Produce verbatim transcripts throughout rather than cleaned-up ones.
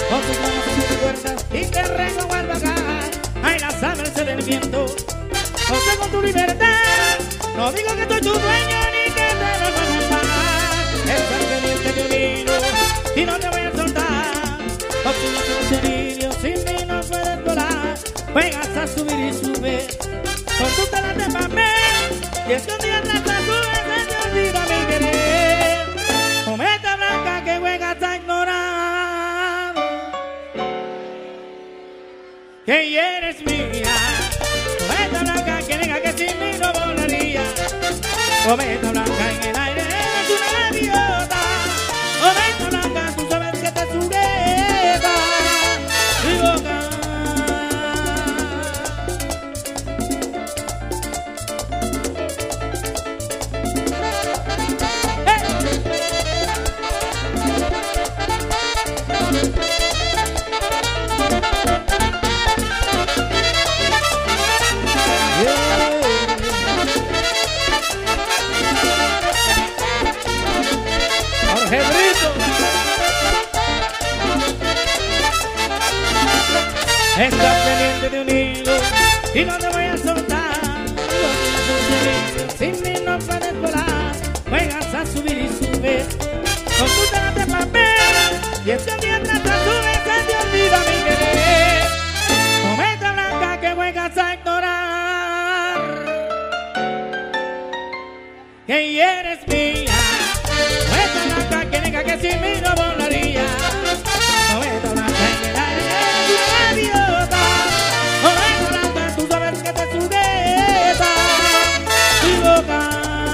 con tus manos en tus puertas y te rego al vagar. Ay, las aves del viento, goce con tu libertad. No digo que soy tu dueño ni que te lo voy a pagar. Es pendiente de un hilo y no te voy a soltar. Con tus manos en lirio, sin mí no puedes volar. Juegas a subir y subes con tus telas de papel. Y es que un día tras la nube se te olvida mi querer. Cometa blanca que juegas a ignorar que eres mía. Cometa blanca que nega que sin mí no volaría. Cometa blanca en el aire eres una gaviota. Cometa blanca tú sabes que te sujeta mi boca. Estás pendiente de un hilo y no te voy a soltar. Sin mí no puedes volar. Juegas a subir y subes con tu telas de papel. Y es que mientras te subes se te olvida mi querer. Cometa blanca que juegas a ignorar que eres mía. Cometa blanca que nega que sin mí no volaría. Cometa blanca en el aire eres una gaviota. Cometa blanca tú sabes que te sujeta mi boca.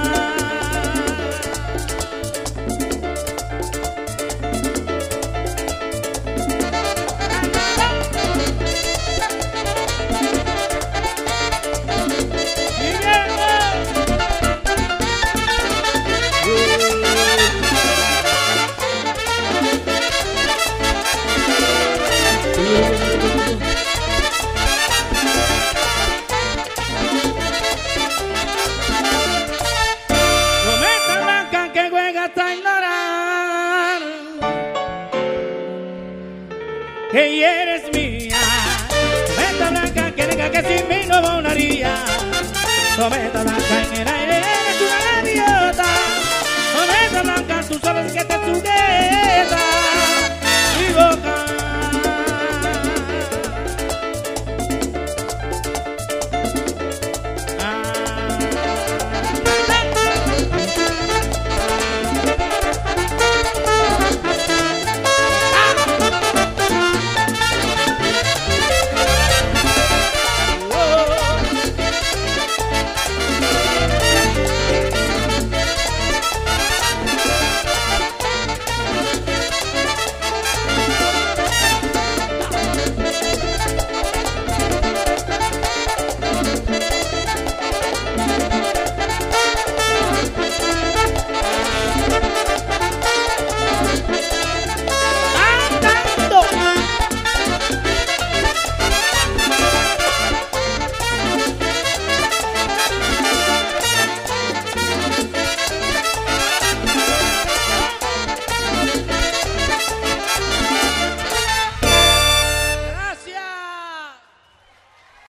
Que eres mía. Cometa blanca que nega que sin mí no volaría. Cometa blanca en el aire eres una gaviota. Cometa blanca tú sabes que te sujeta